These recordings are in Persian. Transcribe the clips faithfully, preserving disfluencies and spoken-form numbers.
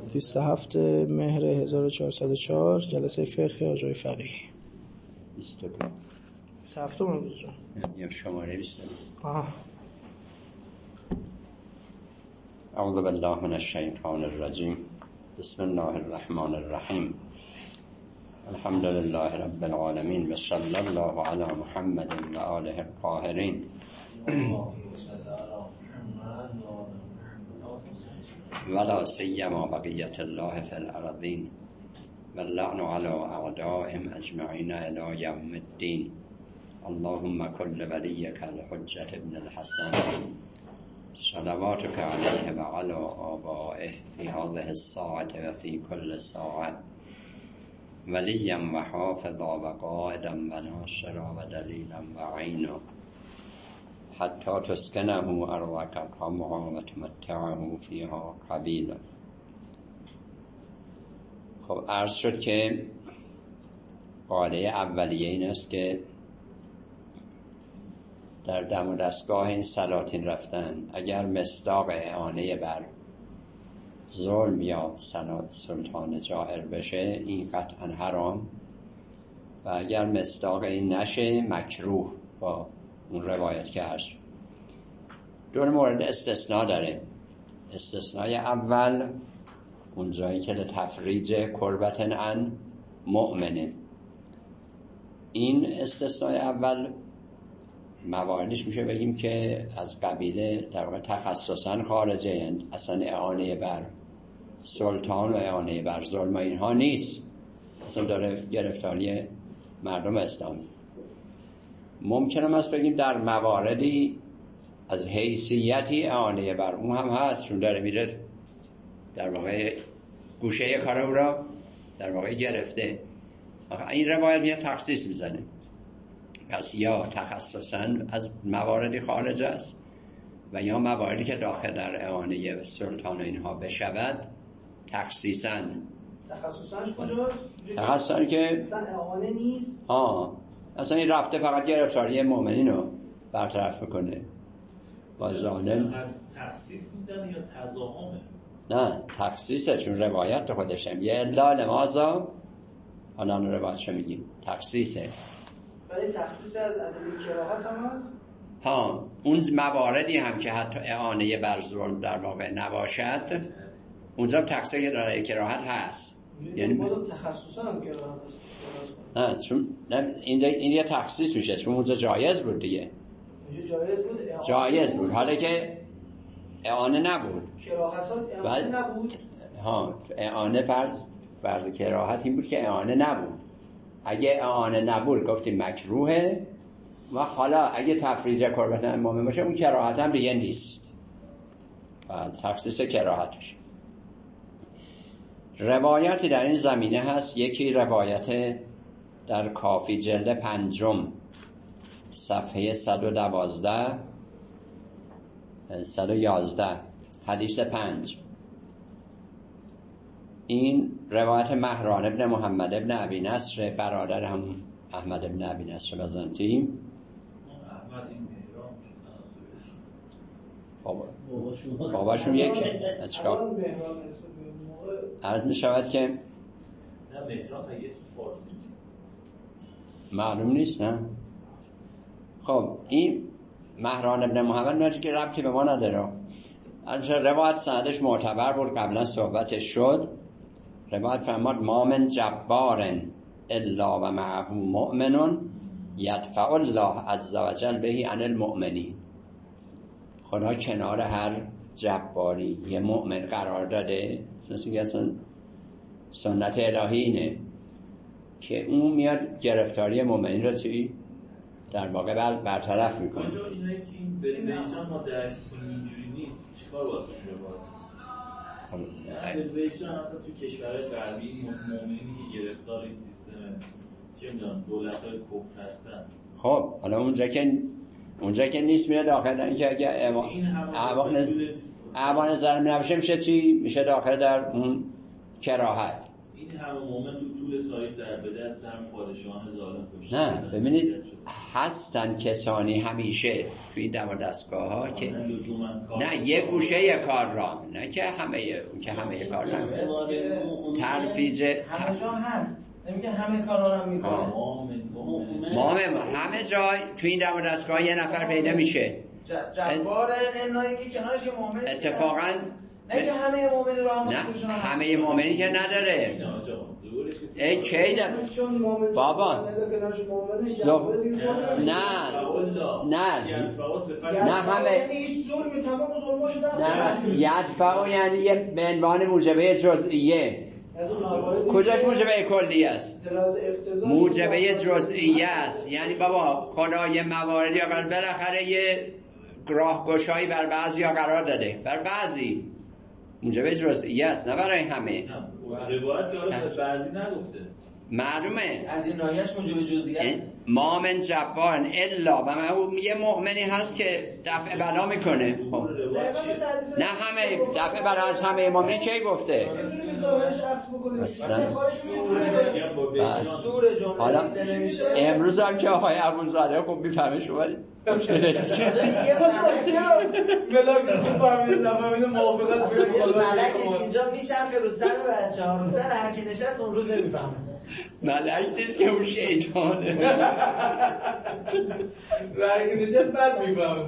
بیست و هفت مهر هزار و چهارصد و چهار جلسه فقه آجای فقیهی. بیست و دو بیست و هفت امروز جان یا شماره بیست و دو. آه اعوذ بالله من الشیطان الرجیم. بسم الله الرحمن الرحیم. الحمد لله رب العالمین و صلی الله علی محمد و آله الطاهرین. ولا سیما بقیت الله فی الارضین واللعن علی اعدائهم اجمعین الی یوم الدین. اللهم کل ولیک الحجة ابن الحسن صلواتك علیه و علی آبائه فی هذه الساعة و فی کل ساعة ولیا و حافظا و قائدا و ناصرا و دلیلا و عینا حتی تسکنه ارضک طمعا و تمتعه فیها قلیلا. خب عرض شد که قاعده اولیه این است که در دم و دستگاه این سلاطین رفتن اگر مصداق اعانه بر ظلم یا سلطان جائر بشه این قطعا حرام و اگر مصداق این نشه مکروه با اون روایت که هست. دو مورد استثناء داره. استثناء اول اون جایی که لتفریج کربتن عن مؤمنه. این استثناء اول مواردش میشه بگیم که از قبیله در واقع تخصصا خارجه، یعنی اصلا اعانه بر سلطان و اعانه بر ظلم و اینها نیست، اصلا داره گرفتاری مردم اسلامی. ممکنه است بگیم در مواردی از حیثیتی اعانه بر اون هم هست، چون داره میره در واقع گوشه کار او را در واقع گرفته. این روایت میاد تخصیص میزنه، پس یا تخصصاً از مواردی خارج است و یا مواردی که داخل در اعانه سلطان اینها بشود تخصیصاً. تخصصاًش کجاست؟ تخصصاً که مثلا اعانه نیست. ها اصلا این رفته فقط گرفتاری مؤمنین رو برطرف میکنه. با ظالم تخصیص میزنه یا تضاهمه؟ نه تخصیصه، چون روایت خودشم یه الا لماذا الان روایتش میگیم تخصیصه. ولی تخصیص از عدد کراهت هم هست؟ ها اون مواردی هم که حتی اعانه بر ظلم در واقع نباشد اونجا تخصیص داره کراهت هست، یعنی بازم تخصصا هم کراهت هست. نه چون نه این این یه تخصیص میشه چون اونجا جایز بود دیگه. اونجا جایز بود. جایز بود حالا که اعانه نبود. کراهت ها اعانه نبود. ها اعانه فرض فرض کراهت این بود که اعانه نبود. اگه اعانه نبود گفتیم مکروهه و حالا اگه تفریج کربت امامه باشه اون کراهت هم دیگه نیست و تخصیص کراهتش. روایتی در این زمینه هست. یکی روایت در کافی جلد پنجم صفحه صد و دوازده صد و یازده حدیث پنج. این روایت مهران ابن محمد ابن ابی نصر برادر هم احمد ابن ابی نصر بزنتی. احمد این مهران بابا باباشون یکه. اچکار عرض می شود که نه مهران یه فارسی نیست، معلوم نیست. نه خب این مهران ابن محمد نجی که ربطی به ما نداره. از روایت سندش معتبر بود، قبلا صحبتش شد. روایت فرماد ما من جبار الا و معه مؤمن یدفع الله عز وجل بهی عن المؤمنین. خدا کنار هر جباری یه مؤمن قرار داده. چون اصلا سنت الهی اینه که اون میاد گرفتاری مؤمنین رو توی در واقع بر برطرف میکنه. آنجا اینه که این بریم ویجدان ما درک کنیم اینجوری نیست. چیکار باید کنیم رو باید؟ ویجدان اصلا توی کشورهای غربی مؤمنینی که گرفتار این سیستم چه میدونم دولت‌های کفر هستن. خب حالا اونجا که اونجا که نیست میره داخل در این که اگه اعوان ظلم نباشه میشه چی؟ میشه داخل در اون کراهت. این همه مومن تو طول تاریخ در به دست هم پادشاهان ظالم کشته نه ببینید هستن کسانی همیشه توی این دم و دستگاه ها که نه یه گوشه کار را نه که همه که همه کار را ترفیج همه جا هست نمیگه همه کارا رو میکنه مامه همه جای توی این دم و دستگاه یه نفر پیدا میشه جبار انایی که کنارش یه مؤمن اتفاقا نه که همه مؤمن رو هم نه همه مؤمنی که نداره ای کی داره بابا نه نه نه همه نه یدفعو یعنی یه به عنوان موجبه جزئیه کجاش موجبه کلی است موجبه جزئیه است یعنی بابا خدا یه مواردی اگر بالاخره یه راهگشایی بر بعضی ها قرار داده بر بعضی موجبه جزئیه است نه برای همه روایت که حالا بعضی نگفته معلومه از این ناحیه‌اش موجب جزئیه است مؤمن جبار الا و من یه مؤمنی هست که دفع بلا میکنه خب. نه همه دفع بلا از همه مؤمن کی گفته اصلا حالا امروز هم که آقای ابوزاده خوب میفهمه شما ملک اینجا میچرخه رو سر بچه ها رو سر هر کی نشست اون روز نمیفهمه ملک نیست که اون شیطانه هر کی نشست بعد میفهمه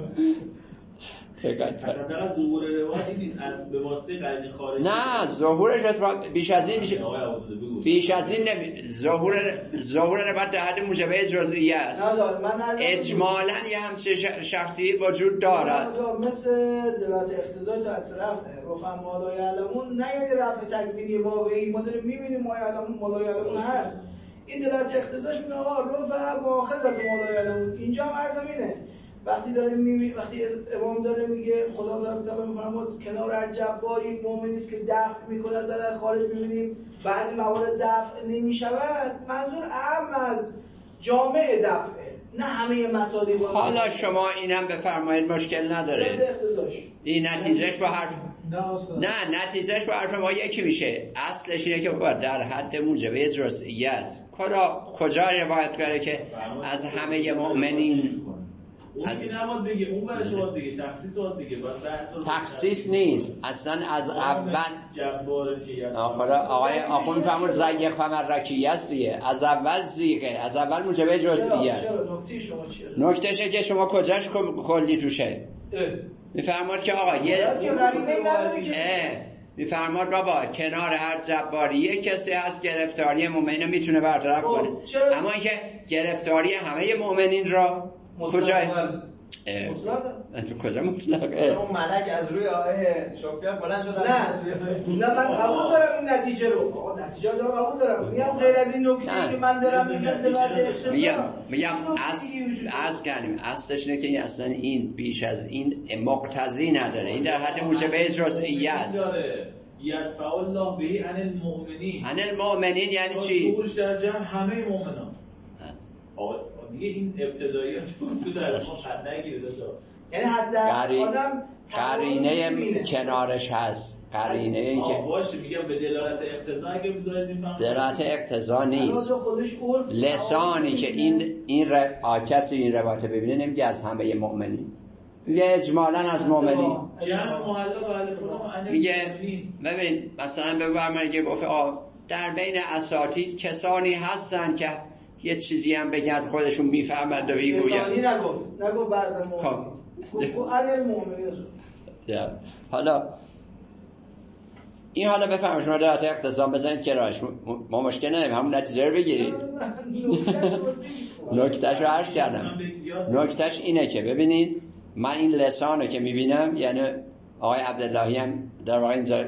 اصلا فقط ظهور روایت این نیست از به واسطه قرینه خارجی نه ظهورش بیش از این میشه بیش از این نمی ظهور ظهور روایت در حد موجبه جزئیه است اجمالاً یه همچه شخصی وجود دارد مثل دلالت اقتضای تا عکس رفع رفع مالای علمون نه یعنی رفع تکوینی واقعی ما داریم میبینیم مالای علمون مالای علمون هست این دلالت اقتضاش میگه آقا رفع مؤاخذت مالای علمون اینجا هم عرض اینه وقتی داره میبینی وقتی امام داره میگه خدا تعالی میفرماد کنار هر جباری مؤمنی است که دفع میکند در خارج میبینیم بعضی موارد دفع نمیشود منظور اعم از جامع دفعه نه همه مصادیق حالا شما اینم بفرمایید مشکل نداره این نتیجهش با حرف نه نتیجهش با حرف ما یکی میشه اصلش اینه که در حد موجبه جزئیه است کجا کجا روایت کرده که از همه مؤمنین اون از این نماد بگه اون برش باید بگه تخصیص باید بگه تخصیص نیست اصلا از اول جباره که خدا آقای آخون میفهمون زیق فمر رکیه است دیگه از اول زیقه از اول موجبه جزئیه است نکتهشه که شما کجاش کلی توشه میفرماد که آقا یه میفرماد بابا کنار هر جباری یک کسی هست گرفتاری مؤمنین میتونه برطرف کنه اما اینکه گرفتاری همه مؤمنین را کجا تو کجا مطلقه اون ملک از روی آیه شافعی بلند شد نه نه من قبول دارم این نتیجه رو آقا نتیجه رو قبول دارم میگم غیر از این نکته که من دارم میگم دلالت اختصاص میگم میگم اصل از کنیم اصلش اینه که این اصلا این بیش از این مقتضی نداره این در حد موجبه جزئیه است یدفع الله به عن المؤمنین عن المؤمنین یعنی چی ظهورش در جمع همه مؤمنان دیگه این ابتداییات اصول در ما حد نگیره دادا یعنی حد آدم قرینه کنارش هست قرینه ای که باشه میگم به دلالت اقتضا اگه بدونید میفهمم دلالت اقتضا نیست لسانی که این این ر... کسی این روایت ببینه نمیگه از همه مؤمنین میگه اجمالاً از مؤمنین جمع محلا و الف لام میگه ببین مثلا به برمه که گفت در بین اساتید کسانی هستن که یه چیزی هم بگن خودشون میفهمند و میگوین لسانی نگفت نگفت بعضا مؤمنین گفت علی المؤمنین حالا این حالا بفهمش ما دلالت اقتضا بزنید کنارش ما مشکل نداریم همون نتیجه رو بگیرید نکتهش رو عرض کردم نکتهش اینه که ببینید من این لسانو که میبینم یعنی آقای عبداللهی هم در واقع اینجا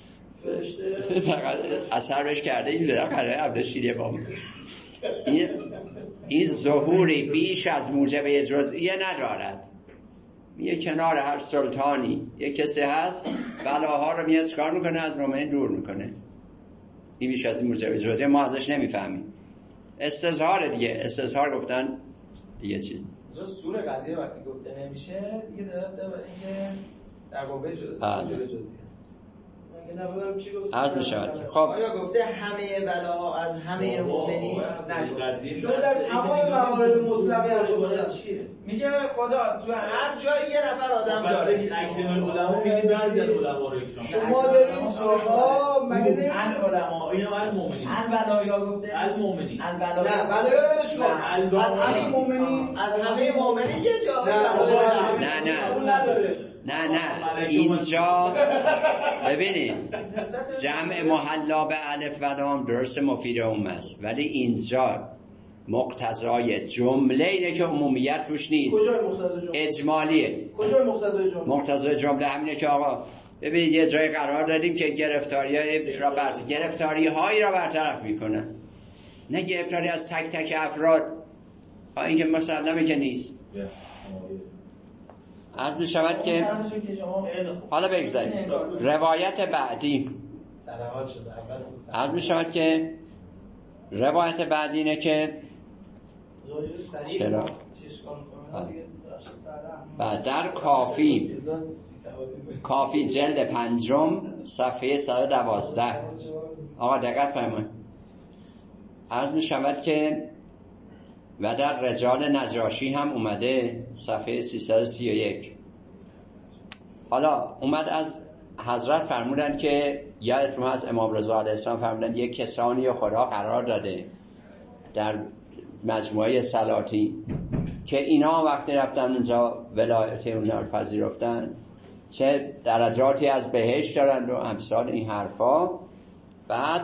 اثر بهش کرده این لقره عبدالشیریه با این این ظهوری بیش از موجبه جزئیه ندارد یه کنار هر سلطانی یه کسی هست بلاها رو میاد چکار میکنه از مؤمنین دور میکنه این بیش از موجبه جزئیه ما ازش نمیفهمیم استظهار دیگه استظهار گفتن دیگه چیز اینجا سور قضیه وقتی گفته نمیشه دیگه دارد اینکه در واقع جزئیه است یه نفرم چی گفت؟ عرض می‌شود. خب آیا گفته همه بلاها از همه مؤمنین؟ نه. شما در تمام موارد مطلقی حرف چیه؟ میگه خدا تو هر جایی یه نفر آدم داره. بگید اکرم العلماء میگید بعضی از علما رو اکرام. شما دارین سوها مگه نمیشه؟ العلماء اینا المؤمنین. البلایا گفته؟ المؤمنین. البلایا. نه بلایا ولش کن. از همه مؤمنین از همه مؤمنین یه جا. نه نه اون نداره. نه نه اینجا ببینید جمع محلا به الف و لام درست مفید عموم است، ولی اینجا مقتضای جمله اینه که عمومیت توش نیست. کجای مقتضای جمله؟ اجمالیه. کجای مقتضای جمله؟ مقتضای جمله همینه که آقا ببینید یه جای قرار دادیم که گرفتاری را بر گرفتاری هایی را برطرف میکنه، نه گرفتاری از تک تک افراد. ها این که مسلمه که نیست. عرض می شود که حالا بگذاریم روایت بعدی. عرض می شود که روایت بعدی اینه که چرا بعد در کافی کافی جلد پنجم صفحه صد و دوازده آقا دقت فرمایید. عرض می شود که و در رجال نجاشی هم اومده صفحه سیصد و سی و یک. حالا اومد از حضرت فرمودن که یادتون از امام رضا علیه السلام فرمودن یک کسانی خدا قرار داده در مجموعه سلاطین که اینا وقتی رفتن اونجا ولایت اونها رو پذیرفتن چه درجاتی از بهشت دارند و امثال این حرفا. بعد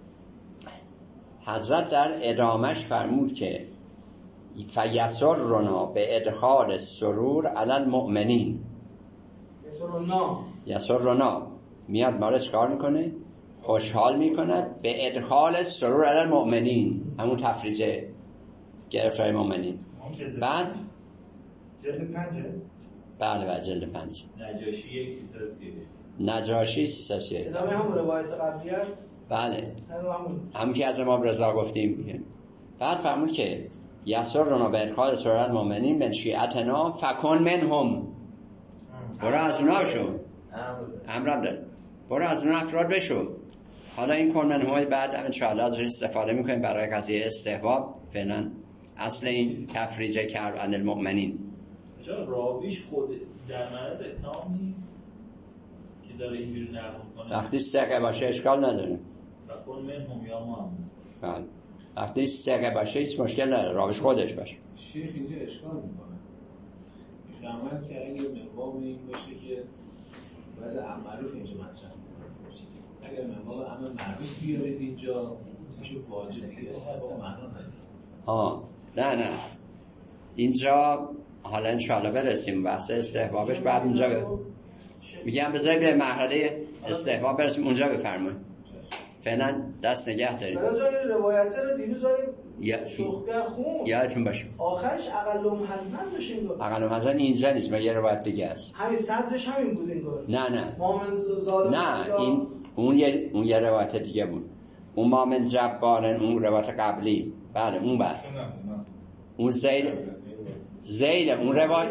حضرت در ادامش فرمود که فیسرنا به ادخال سرور علی المؤمنین. یسرنا یسرنا میاد مارش کار میکنه، خوشحال میکند به ادخال سرور علی المؤمنین، همون تفریجه گرفتار مؤمنین. بعد جلد پنجه؟ بله بله جلد پنج نجاشی یک سیصد و سی و یک. نجاشی سیصد و سی و یک. ادامه همون روایت قبلی است. بله همون همون که از امام رضا گفتیم. بعد فرمود که یسرنا به ادخال سرور علی المؤمنین من شیعتنا فکن منهم. برو از اونا شو، امرم داره برو از اون افراد بشو. حالا این کن منهم بعد ان شاء الله ازش استفاده میکنیم برای قضیه استحباب. فعلا اصل این تفریجه کرد عن المؤمنین چرا راویش خود در معرض اتهام نیست که داره اینجوری نقل کنه؟ وقتی ثقه باشه اشکال نداره. فکن منهم یا محمد. بله وقتی ثقه باشه هیچ مشکل نداره، راویش خودش باشه. شیخ اینجا اشکال میکنه، میفهمن که اگه منباب این باشه که وضع معروف اینجا مطرح میکنه، اگر منباب امر معروف بیارید اینجا میشه واجب دیگه، استحباب معنا نداره. آه نه نه اینجا حالا انشاءالله برسیم بحث استحبابش، بعد اونجا ب... میگم بذاری به مرحله استحباب برسیم اونجا بفرمایید. فعلا دست نگه دارید. برای جای روایت رو دیروز های یا... شوخگر خون یادتون باشه آخرش اقلم حسن داشت انگار. اقلم حسن اینجا نیست، ما یه روایت دیگه است. همین صدرش همین بود انگار. نه نه مامن ظالم نه این اون یه اون یه روایت دیگه بود. اون مامن جبارن اون روایت قبلی. بله اون بعد اون زیل زیل اون روایت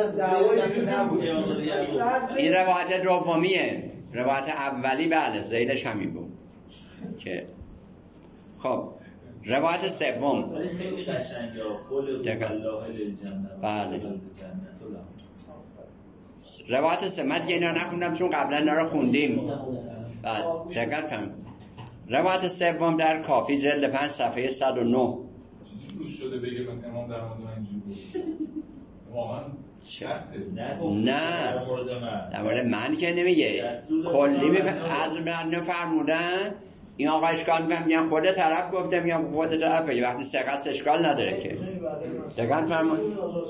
این روایت دومیه. روایت اولی بله زیلش همین بود که خب روایت سوم ولی خیلی قشنگه قول الله للجنه. بله روایت سوم دیگه اینا نخوندم چون قبلا اینا رو خوندیم. بعد دقت کن روایت سوم در کافی جلد پنج صفحه صد و نه روش شده بگه من امام در مورد من اینجوری بود واقعا سخته. نه در مورد من که نمیگه کلی از من نفرمودن این آقا اشکال میگم میگم خود طرف گفته میگم خود طرف بگه وقتی سقط اشکال نداره که دقیقا فرمود.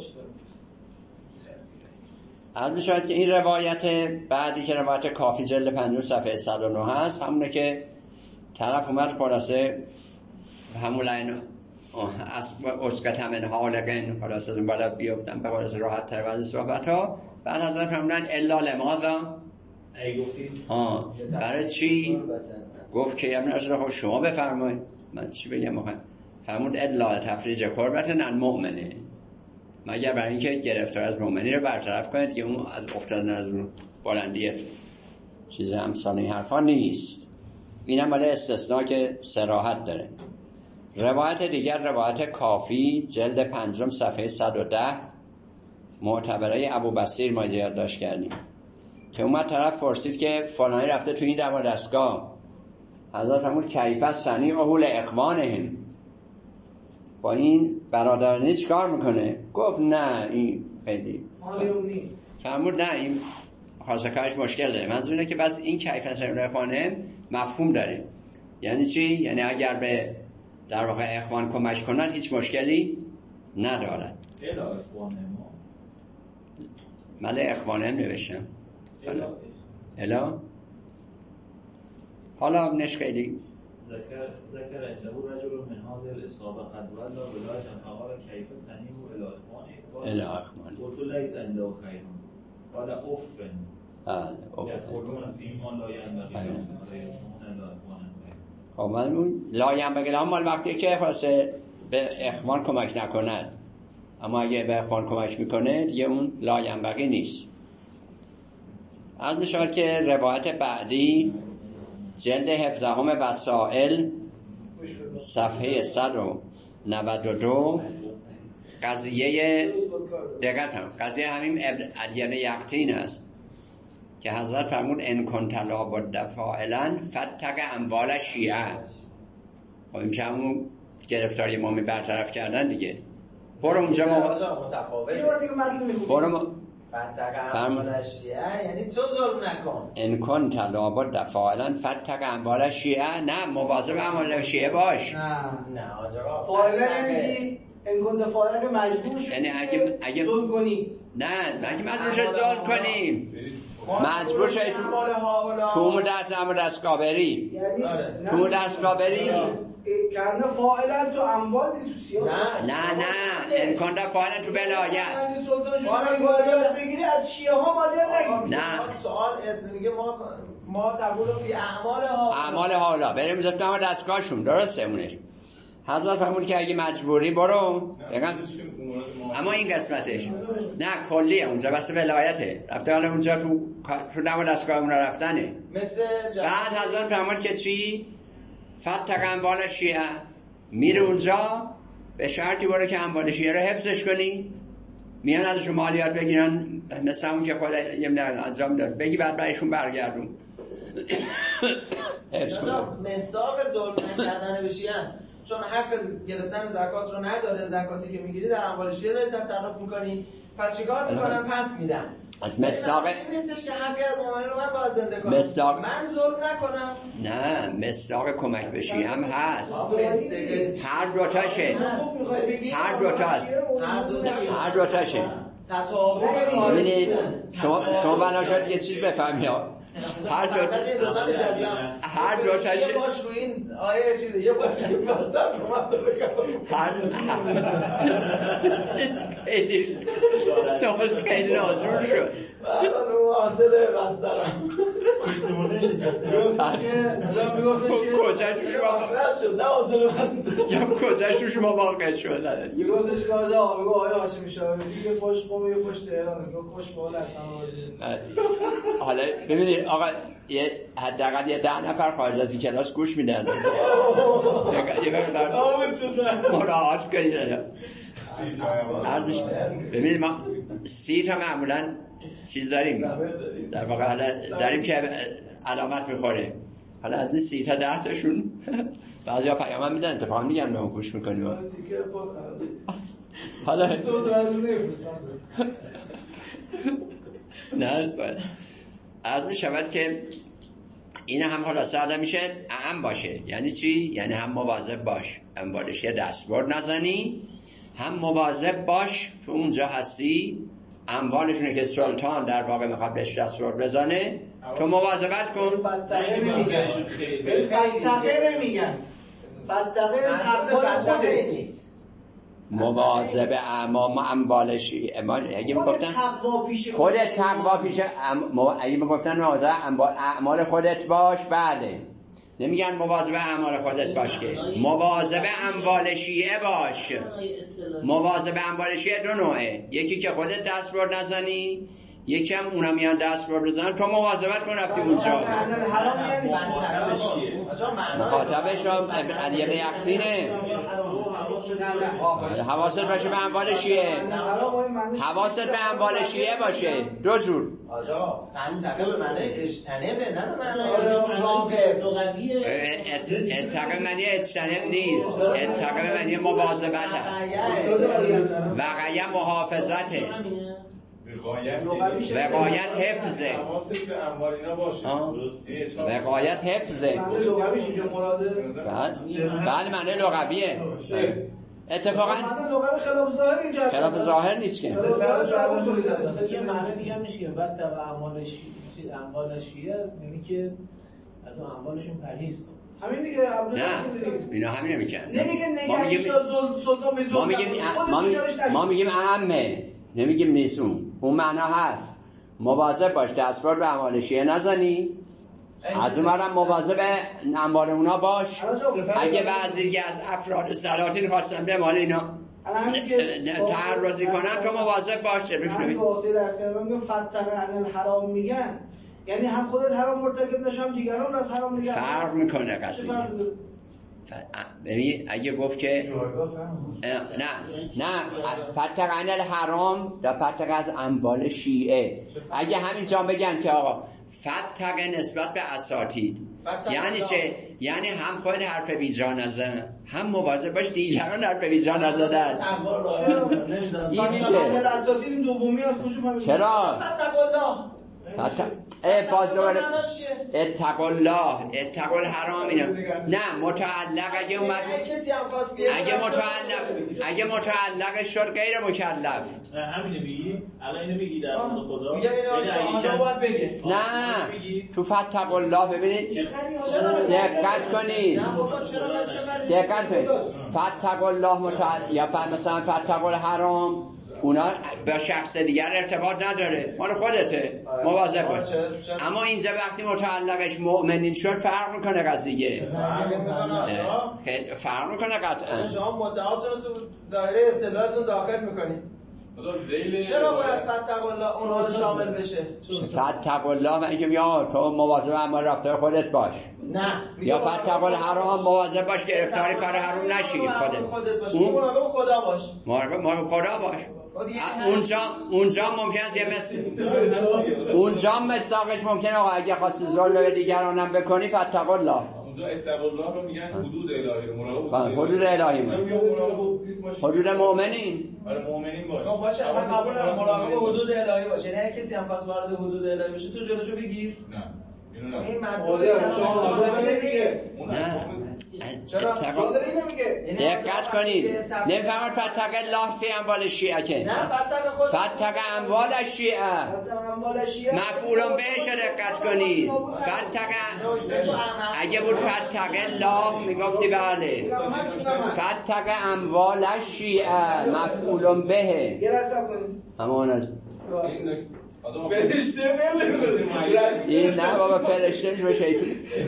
عرض می‌شود که این روایت بعدی که روایت کافی جلد پنجم صفحه صد و نه هست همونه که طرف اومد خلاصه همون این اسکت من حالقین خلاصه از اون بالا بیافتن به خلاصه راحت تر وزن صحبت ها. بعد حضرت فرمودن الا لماذا ای گفتید ها برای چی گفت که ابن رسول خب شما بفرمایید من چی بگم مخوام. فرمود الا تفریج قربتن المؤمنه مگر برای اینکه گرفتار از مؤمنی رو برطرف کنید که اون از افتادن از اون بلندیه. چیز امثال این حرفا نیست. این هم ولی استثناء که صراحت داره. روایت دیگر روایت کافی جلد پنجم صفحه صد و ده معتبره ابو بصیر ما یادداشت کردیم که اومد طرف پرسید که فلانی رفته تو این دما دستگاه، حضرت فرمود کیف صنیعه لاخوانهم، با این برادرانی چیکار میکنه؟ گفت نه این خیلی مالیونی فرمود نه این خاصه کارش مشکل داره. منظور اینه که بس این کیف صنیعه لاخوانهم مفهوم داره. یعنی چی؟ یعنی اگر به در واقع اخوان کمک کنند هیچ مشکلی ندارد. الا اخوانهم مال اخوانهم نوشتم الا الا حالا نش خیلی ذکر ذکر انده رجل من هذه الاصابه قد ولى ولایه فقال کیف صنیعه الی اخوانه الی اخوانه قلت لیس عنده خیر قال اوف آه اوف یقولون فیما لا ینبغی خب من اون لا ینبغی لهم مال وقتی که خاصه به اخوان کمک نکند، اما اگه به اخوان کمک میکنه دیگه اون لا ینبغی نیست. از میشود که روایت بعدی جلد هفدهم وسائل صفحه صد و نود و دو قضیه دقت هم قضیه همین علی بن یقطین است که حضرت فرمود ان کنت لابد فاعلا فتق اموال شیعه. خب این که همون گرفتاری امامی برطرف کردن دیگه. برو اونجا ما برو ما فتق اموال شیعه یعنی تو ظلم نکن. ان کنت لابد فاعلا فتق اموال شیعه، نه مواظب اموال شیعه باش. نه نه آجا فاعلا نمیشی ان کنت فاعلا که مجبور شدی یعنی اگه اگه ظلم کنی. نه اگه مجبور شد ظلم کنیم مجبور شد تو اون دست امو دستگاه بری یعنی تو اون دستگاه بری کنه فاعلا تو اموال دیگه تو سیاه نه نه ان کنت فاعلا تو ولایت سلطان شما مالیات بگیری از شیعه ها مالیات نگیری. نه سوال میگه ما ما تقول فی اعمال ها اعمال حالا بریم تو هم دستگاهشون درسته اونش. حضرت فرمود که اگه مجبوری برو بگم اما این قسمتش نه کلیه اونجا بس ولایته رفته حالا اونجا تو تو نما دستگاه اون رفتنه مثل بعد حضرت فرمود که چی فتق اموال شیعه میره اونجا به شرطی برو که اموال شیعه رو حفظش کنی، میان ازشون مالیات بگیرن مثل همون که خود یه انجام داد بگی بعد بهشون برگردون حفظ کنی. مصداق ظلم کردن به شیعه است چون حق گرفتن زکات رو نداره، زکاتی که میگیری در اموال شیعه داری تصرف میکنی، پس چیکار میکنم؟ پس میدم. از مصداق نیستش که حقی از مؤمنین رو من باید زنده کنم، مصداق من ظلم نکنم. نه مصداق کمک به شیعه هم هست، هر دوتاشه هر دوتاست هر دوتاشه. ببینید شما شما بنا شد یه چیز بفهمی ها هر دو هر دو تاشه باش رو این آیه چیزه یه بار که واسط اومد هر خیلی خیلی ناجور شد بعد اون حاصله بسترم کشتمونه شد نظام میگفتش که کجاش شما شد نه حاصله بسترم یا کجاش شما واقع شد میگفتش که آجا میگو آیا هاشمی شاید دیگه خوش قوم یه پشت ایران میگو خوش بال اصلا حالا ببینید آقا یه حداقل یه ده نفر خارج از این کلاس گوش میدن یه مقدار مراعات کنید. ببینید ما سی تا معمولا چیز داریم در واقع حالا داریم که علامت میخوره، حالا از این سی تا ده تاشون بعضی ها پیام هم میدن اتفاق میگن به ما گوش میکنیم حالا نه عرض میشود که این هم خلاصه آدم میشه اعم باشه. یعنی چی؟ یعنی هم مواظب باش اموالش یه دستبرد نزنی، هم مواظب باش تو اونجا هستی اموالشونه که سلطان در واقع میخواد بهش دستبرد بزنه تو مواظبت کن. فتقه نمیگن فتقه نمیگن فتقه تقوی خوده نیست مواظب امام اموالش اما اگه میگفتن خودت تقوا پیش اگه میگفتن مواظب اعمال خودت باش بله نمیگن مواظب اعمال خودت باش که مواظب اموال شیعه باش. مواظب اموال شیعه دو نوعه، یکی که خودت دستبرد نزنی، یکی هم اونا میان دستور بزنن تو مواظبت کن رفتی اونجا. حرام یعنی مخاطبش را علی ابن یقطینه. حواست باشه به اموال شیعه، حواست به اموال شیعه باشه. دو جور آجا فنتقه به معنی اجتنبه، نه به معنی راقب. اتقه معنی اجتنب نیست، اتقه معنی مواظبت هست، وقایه محافظته، وقایت حفظه، حواست به اموال اینا باشه. وقایت حفظه. بله معنی لغویه. اتفاقا خلاف ظاهر اینجا خلاف ظاهر نیست که. مثلا یه معنی دیگه هم میشه که بعد تبع اموال شیعه، اموال شیعه یعنی که از اون اموالشون پرهیز کن. همین دیگه. نه اینا همین نمیگن. نمیگه نگهش سلطان به ما میگیم ما میگیم ما میگیم عامه، نمیگیم نیستون. اون معنا هست مواظب باش دستور به اموال شیعه نزنی، از اون برم مواظب اموال اونا باش. اگه بعضی از افراد سلاطین خواستن به مال اینا تعرضی کنن تو مواظب باش. همین که واسه درس کردن میگم فتقه عن الحرام میگن، یعنی هم خودت حرام مرتکب نشی هم دیگران از حرام میگن. فرق میکنه قضیه. ببین اگه گفت که نه نه فتق عن الحرام در فتق از اموال شیعه، اگه همینجا بگن که آقا فتق نسبت به اساتید یعنی چه؟ یعنی هم خود حرف بیجا نزن، هم مواظب باش دیگران حرف بیجا نزدن. این میشه اساتید این دومی از کجا؟ چرا؟ فتق الله فتق اه باز دوباره اتقوا الله اتقوا الحرام اینا. نه متعلق اگه اومد اگه متعلق اگه متعلق شد غیر مکلف. همینه میگی؟ الان اینو میگی در مورد خدا؟ میگم اینو باید بگه. نه تو فتقوا الله ببینید دقت کنید، دقت کنید. فتقوا الله متعلق یا مثلا فتقوا الحرام اونا با شخص دیگر ارتباط نداره، مال خودته، مواظب باش. اما اینجا وقتی متعلقش مؤمنین شد فرق میکنه قضیه، فرق میکنه قطعا. شما مدعاتون رو تو دایره استدلالتون داخل میکنید. چرا باید فتقوا الله اونها رو شامل بشه؟ فتقوا الله من میگم یا تو مواظب اما رفتار خودت باش. نه یا فتقوا الحرام مواظب باش گرفتار کار حرام نشی. خودت باش. مراقب خدا باش. مراقب خدا باش. اونجا اونجا ممکنه است یه مثل اونجا مساقش ممکنه آقا اگه خواستی ظلم به دیگرانم بکنی فتقوا الله. اونجا اتقوا الله رو میگن حدود الهی رو مراقب حدود الهی حدود مؤمنین. آره مؤمنین باش. خب باشه من قبول دارم مراقب حدود الهی باشه. نه کسی هم پس وارد حدود الهی بشه تو جلوشو بگیر. نه این مدعوه دیگه. نه چرا؟ چرا اینو میگه؟ دقت کنید. نه فقط فتق الله فی اموال شیعه که نه فتق خود فتق اموال شیعه اموال شیعه مفعول بهش دقت کنید. فتق اگه بود فتق الله میگفتی بله. فتق اموال شیعه مفعول به. یه لحظه کنید. اما از فرشته نمی‌کنه. این نه بابا فرشته میشه شیطان.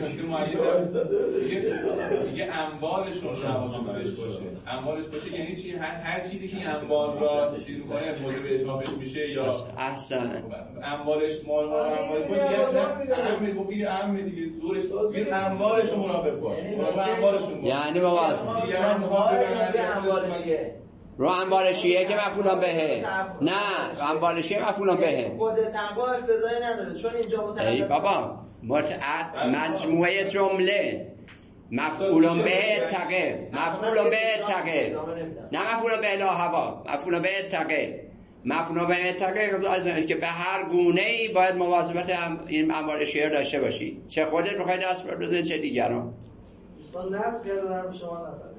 میگه اموالشون رو حواستون بهش باشه. اموالش باشه یعنی چی؟ هر هر چیزی که اموال را چیز کنه از موضوع اضافهش میشه یا احسن اموالش مال اموالش باشه یعنی اهم میگه اهم دیگه زورش میگه اموالش رو مراقب باش. مراقب اموالشون یعنی بابا دیگران میخواد ببرن اموالشیه رو اموال شیعه که مفعولان بهه. نه اموال شیعه مفعولان بهه. خود تقوا اقتضایی نداره چون اینجا متعلق ای بابا متعد مجموعه جمله مفعولان به تقه مفعولان به تقه نه مفعولان به اله هوا مفعولان به تقه مفعولان به تقه که به هر گونه ای باید مواظبت این اموال شیعه داشته باشی، چه خودت بخوای دست بردازی چه دیگران. دوستان نصب کردن حرف شما نفرد.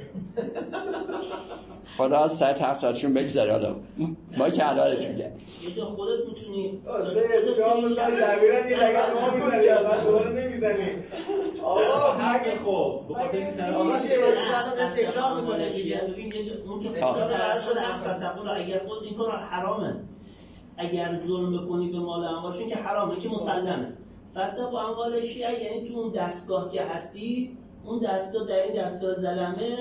خدا سر تقصیرشون بگذاره آدم ما که حلالش میگه اینجا خودت میتونی سه شما مثلا زمینه دیگه اگر ما میزنی اول دوباره نمیزنی آقا مگه خب بخاطر این میشه تکرار میکنه دیگه اون که تکرار قرار شده فتقوا رو اگر خود این کار حرامه، اگر ظلم بکنی به مال اموالشون که حرامه که مسلمه. فتقوا اموال شیعه یعنی تو اون دستگاه که هستی، اون دستگاه در این دستگاه ظلمه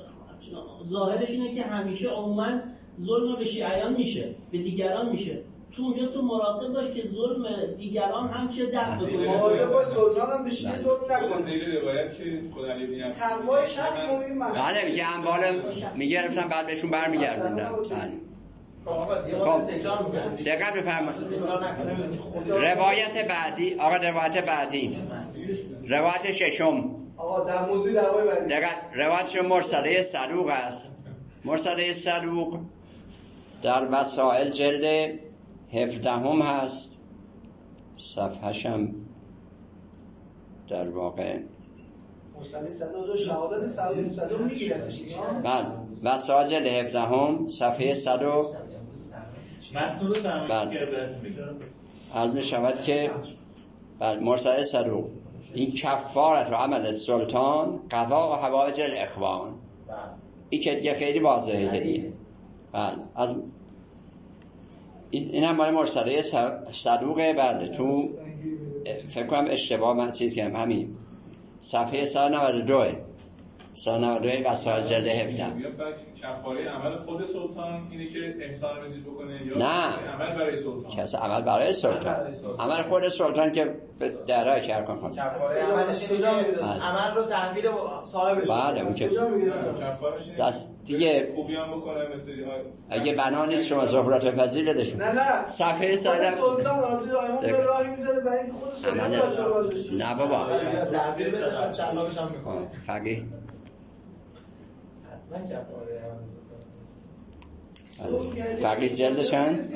ظاهرش اینه که همیشه عموما ظلم به شیعیان میشه، به دیگران میشه. تو اونجا تو مراقب باش که ظلم دیگران هم که دست کنی. مواظب باش سلطان هم بشینه ظلم نکنه. زیر روایت که خدا علی بن تقوای شخص مومن مخصوص. بله میگه اموال میگرفتن بعد بهشون برمیگردوندن. بله. دقت بفرمایید. روایت بعدی، آقا روایت بعدی. روایت ششم. آقا در موضوع دعوای بعدی. دقت روایت مرسله صدوق است. مرسله صدوق در وسائل جلد هفدهم هست. صفحه‌ش هم در واقع مرسله صدوق شهادت صدوق صدوق میگیرتش. بله وسائل جلد هفدهم صفحه صد و متن رو فرمایید که بهتون میگم. عرض می شود که بله مرسله صدوق این کفارت و عمل سلطان قضا و حوائج الاخوان. این که دیگه خیلی واضحه دیگه. بله از این این هم مال مرسله صدوقه. بله تو فکر کنم اشتباه من چیز کردم همین صفحه صد و نود و دو صد و نود و دو وسائل جلد هفده. کفاره عمل خود سلطان اینه که انسان رو چیز بکنه یا نه عمل برای سلطان؟ کسی عمل برای سلطان، عمل خود سلطان که به درای کار کنه. کفاره عملش کجا میده؟ عمل رو تحویل صاحبش. بله اون که کفارش دست دیگه خوبیام بکنه مثل اگه بنا نیست شما ظهرات پذیر بدشون. نه نه صفحه صد سلطان آجی آیمان به راهی میذاره برای اینکه خود سلطان باشه. نه بابا تحویل بده چلاقش هم میخواد. فقیه حتما کفاره عمل فقیه جلدشن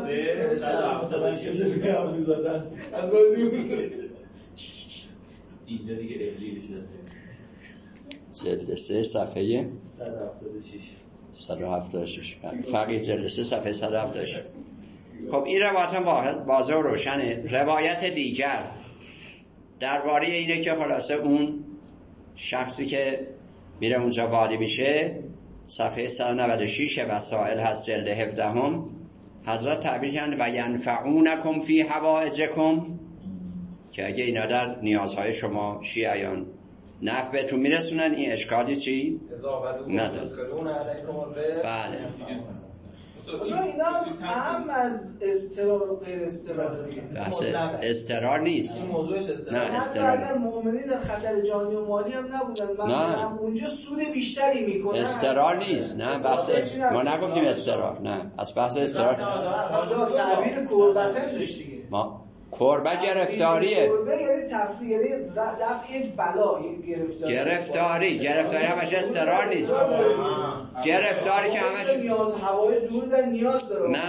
اینجا دیگه اقلیل شده. جلد سه صفحه صد و هفتاد و شش فقیه جلد سه صفحه صد و هفتاد و شش. خب این روایت هم واضح و روشنه. روایت دیگر درباره اینه که خلاصه اون شخصی که میره اونجا والی میشه صفحه صد و نود و شش وسائل هست جلد هفده هم حضرت تعبیر کردن و ینفعونکم فی حوائجکم که اگه اینا در نیازهای شما شیعیان نفع بهتون میرسونن این اشکالی چی؟ نداره. بله اینا هم از استرار و غیر استرار استرار نیست. این موضوعش استرار. نه استرار. اگر مؤمنین در خطر جانی و مالی هم نبودن من هم اونجا سود بیشتری میکنن. استرار نیست. نه بحث ما نگفتیم استرار. نه از بحث استرار. آجا تعبیر کربت هستش دیگه. ما کربت گرفتاریه. کربت یعنی تفریح یعنی رفع یک بلا یک گرفتاری. گرفتاری گرفتاری همش استرار نیست. گرفتاری که همش نیاز هوای زور در نیاز داره. نه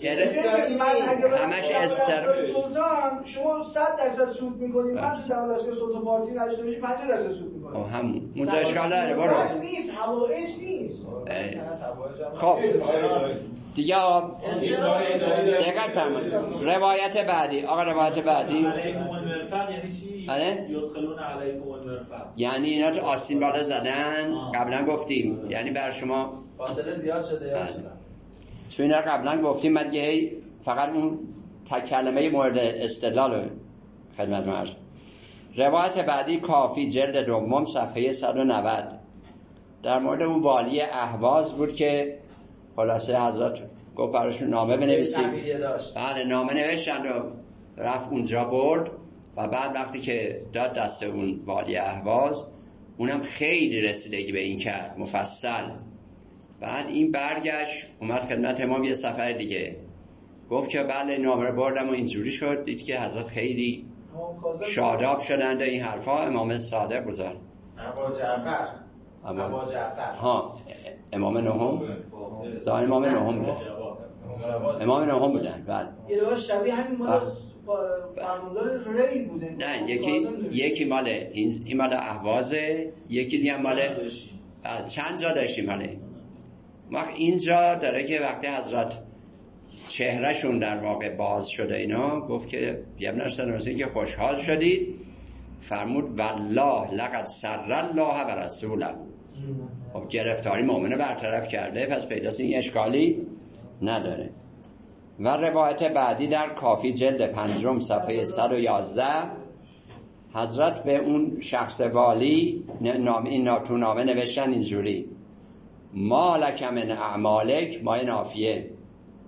همش استرار. سلطان شما صد درصد سود میکنید من تو دولتگاه سلطان پارتی نداشته باشی پنجاه درصد سود میکنم. هم اونجا اشکال داره برو. نیست هوایج نیست. خب دیگه آقا دقت فرمایید. روایت بعدی آقا روایت بعدی علیکم المرفق یعنی چی؟ یدخلون علیکم المرفق یعنی اینا تو آستین بالا زدن. قبلا گفتیم یعنی بر شما فاصله زیاد شده یا تو اینا قبلا گفتیم من یه فقط اون تا کلمه مورد استدلال خدمت ما عرض. روایت بعدی کافی جلد دوم صفحه صد و نود در مورد اون والی اهواز بود که خلاصه حضرت گفت براشون نامه بنویسیم. بله نامه نوشتن و رفت اونجا برد و بعد وقتی که داد دست اون والی اهواز اونم خیلی رسیدگی به این کرد مفصل. بعد این برگشت اومد خدمت امام یه سفر دیگه گفت که بله نامه رو بردم و اینجوری شد. دید که حضرت خیلی شاداب شدند این حرفا. امام صادق بزرگ ابا جعفر ابا جعفر ها امام نهم زمان امام نهم بودن. امام نهم بودن. بعد یه دواش شبیه همین مال فرماندار ری بوده. نه یکی یکی مال این, این مال اهوازه یکی دیگه مال چند جا داشتیم ماله. وقت اینجا داره که وقتی حضرت چهرهشون در واقع باز شده اینا گفت که بیابن اشتر مثل که خوشحال شدید فرمود والله لقد سر الله و رسوله. خب گرفتاری مؤمنه برطرف کرده پس پیداست این اشکالی نداره. و روایت بعدی در کافی جلد پنجم صفحه صد و یازده حضرت به اون شخص والی نام این تو نامه نوشتن اینجوری ما لک من اعمالک ما نافیه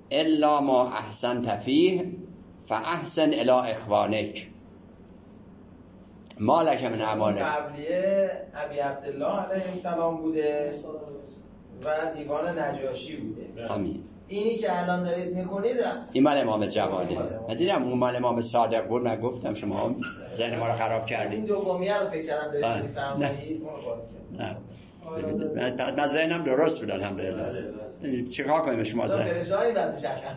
الا ما احسنت فیه فاحسن الی اخوانک مالک من اعمالک. قبلیه ابی عبدالله علیه السلام بوده و دیوان نجاشی بوده. همین اینی که الان دارید میخونید این مال امام جواده. من دیدم اون مال امام صادق بود، من گفتم شما ذهن ما رو خراب کردید. این دومیه رو فکر کردم دارید میفهمید. نه من من ذهنم درست بود الحمدلله. چیکار کنیم شما ذهن فرشای بعد میشن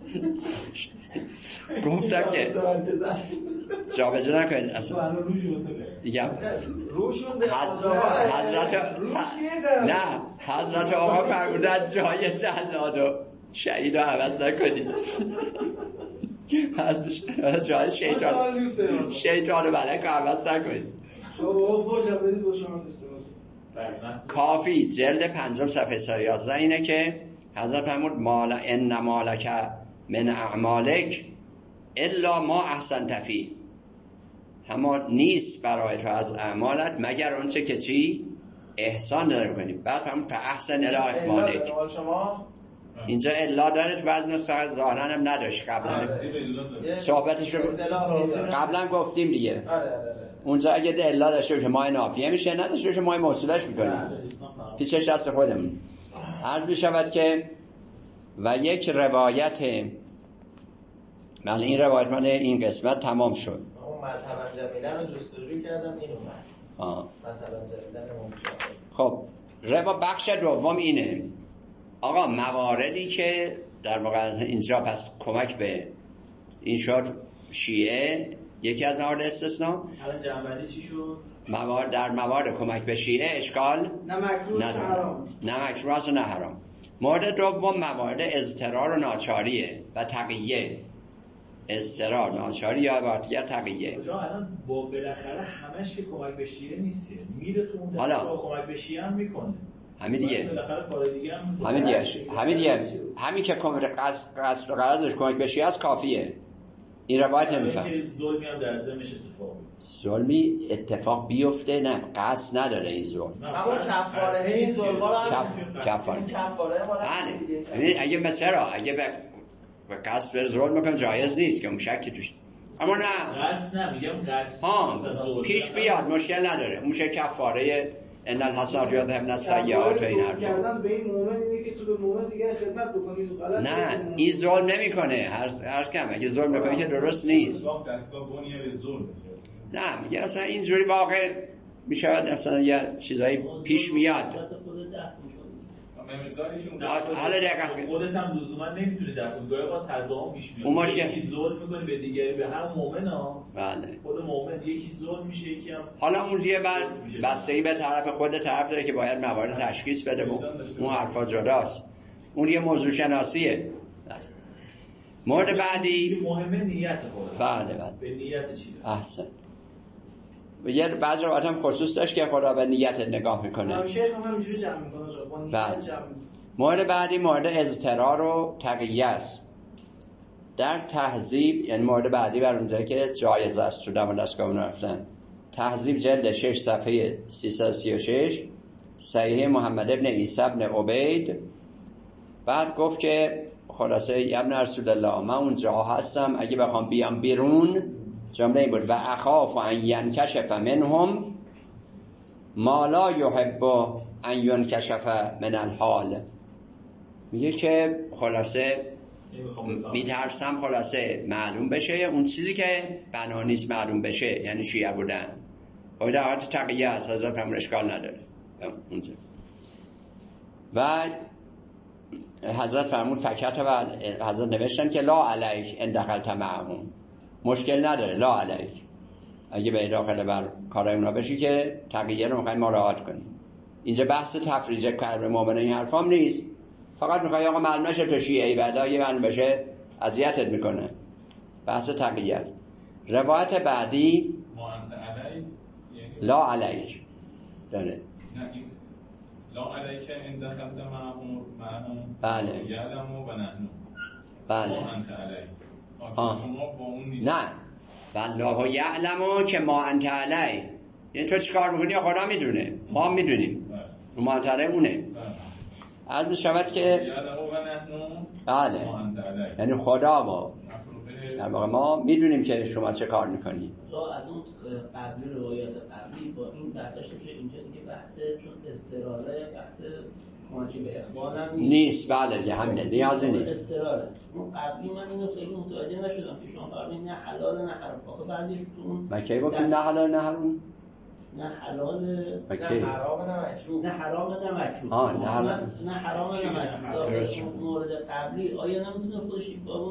گفتم که جا به جا نکنید اصلا دیگه روشون حضرت نه حضرت آقا فرمودن جای جلاد و شهید رو عوض نکنید، جای شیطان شیطان و ملک رو عوض نکنید. کافی جلد پنجم صفحه سیازده اینه که حضرت فرمود مال ان مالک من اعمالک الا ما احسنت فیه، اما نیست برای تو از اعمالت مگر اونچه که چی احسان داره کنی. بعد فرمود فاحسن الی اخوانک. اینجا الا داره، وزن ساعت ظاهرا هم نداشت قبلا صحبتش رو قبلا گفتیم دیگه. اونجا اگه الا داشته باشه مای نافیه میشه، نداشته باشه مای موصولش میکنیم، پیچش دست خودمون. عرض میشود که و یک روایت من این روایت من این قسمت تمام شد. اون مذهب جمیله رو جستجو کردم این اومد مذهب جمیله امام خب روا بخش دوم اینه آقا مواردی که در واقع اینجا پس کمک به این شد شیعه یکی از موارد استثناء. الان جنبندی چی شد؟ موارد در موارد کمک به شیعه اشکال نه مکروه نه حرام، نه مکروه است و نه حرام. مورد دوم موارد اضطرار و ناچاریه و تقیه. اضطرار ناچاری یا بارتیگر تقیه. کجا الان با بالاخره همش که کمک به شیعه نیست، میره تو اون حالا دستا کمک به شیعه هم میکنه. همین دیگه بالاخره کار دیگه هم همین دیگه همین دیگه همین که کمک قصد قصد و قرضش کمک به شیعه است کافیه. این روایت نمیفهم که ظلمی هم در ذهنش اتفاق ظلمی اتفاق بیفته، نه قصد نداره این ظلم. همون کفاره این ظلما رو کف کفاره کفاره ما بله. اگه مثلا اگه به قصد به ظلم میکنه جایز نیست که اون شکی توش، اما نه قصد نمیگم قصد ها پیش بیاد مشکل نداره، اون میشه کفاره ان الحسنات یذهبن السیئات و این حرفا. کردن به این مؤمن اینه که تو به مؤمن دیگه خدمت بکنی، غلط نه این ظلم نمیکنه. هر هر کم اگه ظلم میکنه که درست نیست. دستگاه بنیه به ظلم. نه میگه اصلا اینجوری واقع میشود اصلا یه چیزایی پیش میاد. حالا دقیقاً خودت هم لزوما نمیتونی دفع کنی، با تضاد پیش میاد. اون مشکل یکی ظلم میکنه به دیگری، به هر مؤمنا. بله. خود مؤمن یکی ظلم میشه یکی هم حالا اون دیگه بعد بستگی به طرف خود طرف داره که باید موارد تشخیص بده و اون حرفا جداست. اون یه موضوع شناسیه. مورد بعدی مهمه نیت خود. بله بله. به نیت چی؟ احسن. و یه بعضی روایت هم خصوص داشت که خدا به نیت نگاه میکنه. شیخ هم همینجوری جمع میکنه با نیت جمع. مورد بعدی مورد اضطرار و تقیه است. در تهذیب یعنی مورد بعدی بر اونجایی که جایز است تو دم دستگاه رفتن. تهذیب جلد شش صفحه سیصد و سی و شش صحیح محمد ابن عیسی ابن عبید. بعد گفت که خلاصه ابن رسول الله من اونجا هستم، اگه بخوام بیام بیرون جمله این بود و اخاف ان ینکشف منهم ما لا یحب ان ینکشف من الحال. میگه که خلاصه میترسم خلاصه معلوم بشه اون چیزی که بنا نیست معلوم بشه، یعنی شیعه بودن. و در حالت تقیه است، حضرت همون اشکال نداره اونجا. و حضرت فرمود فکت و حضرت نوشتن که لا علیک ان دخلت معهم، مشکل نداره لا علیک اگه به داخل بر کارای اونا بشی که تقیه رو میخوایم مراعات کنیم. اینجا بحث تفریج کار به مؤمن این حرفام نیست، فقط میخوای آقا معلوم نشه تو شیعه‌ای بعدا یه معلوم بشه اذیتت میکنه. بحث تقیه. روایت بعدی ما انت علی لا علیک داره. نه این لا علیک ان دخلت معهم معهم بله یعلم و نحن بله ما انت علی شما با اون نیست. نه والله یعلم که ما انت علی یعنی تو چیکار میکنی خدا میدونه، ما هم میدونیم ما انت علی اونه. عرض شود که بله یعنی خدا ما در واقع ما میدونیم که شما چه کار میکنید. از اون قبلی روایات قبلی با این برداشت میشه اینجا دیگه بحث چون استراله بحث کمکی به اخوان هم نیست. نیست بله دیگه همینه نیازی نیست. استراله. اون قبلی من اینو خیلی متوجه نشدم که شما فرمودید نه حلال نه حرام. آخه بعدش تو اون من کی گفتم نه حلال نه حرام؟ نه حلال نه حرام نه مکروه. نه حرام نه مکروه. آه نه حلال نه حرام نه مکروه. مورد قبلی آیا نمیتونه خودش با اون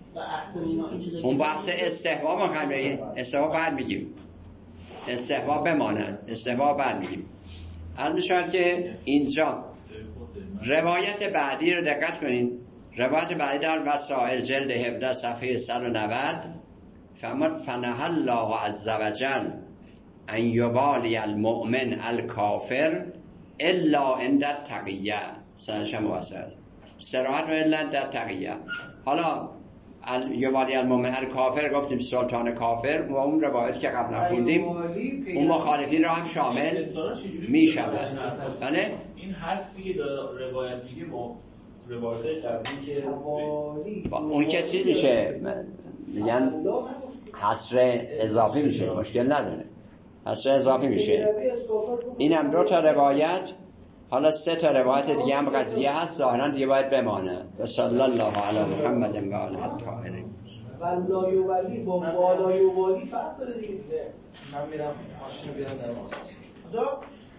اون بحث استحباب هم خیلی استحباب بعد میگیم استحباب بماند استحباب بعد میگیم. از میشود که اینجا روایت بعدی رو دقت کنین. روایت بعدی در وسائل جلد هفده صفحه صد و نود فرمود فنهى الله عز وجل ان یوالی المؤمن الکافر الا عند التقیه. سنش هم وصل صراحت رو الا در تقیه. حالا یوالی المؤمن الکافر گفتیم سلطان کافر و اون روایت که قبلا خوندیم اون مخالفین را هم شامل می شود. بله این حذفی که روایت میگه با روایت قبلی که اون که چیز میشه میگن حصر اضافی میشه مشکل نداره حصر اضافی میشه. این هم دو تا روایت حالا سه تا روایت دیگه هم قضیه هست ظاهرا دیگه باید بمانه. و صلی الله علی محمد و آله الطاهرین. والله یولی با والا یولی فرق داره دیگه. من میرم ماشین بیارم در ماساژ. آجا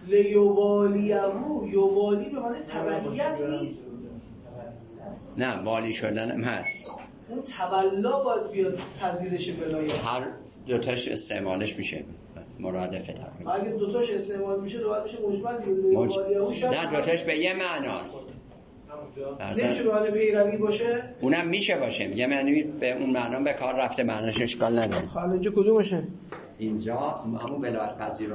لیوالیهو یوالی به معنی تبعیت نیست. نه والی شدن هم هست. اون تولا باید بیاد پذیرش ولایت. هر دوتاش استعمالش میشه مرادفه تقریبا. اگه دوتاش استعمال میشه راحت میشه مجمل لیوالیهو شد. نه دوتاش به یه معناست. نمیشه به معنی پیروی باشه؟ اونم میشه باشه یه معنی به اون معنا به کار رفته معناش اشکال نداره. خب اینجا کدومشه؟ اینجا همون ولایت پذیر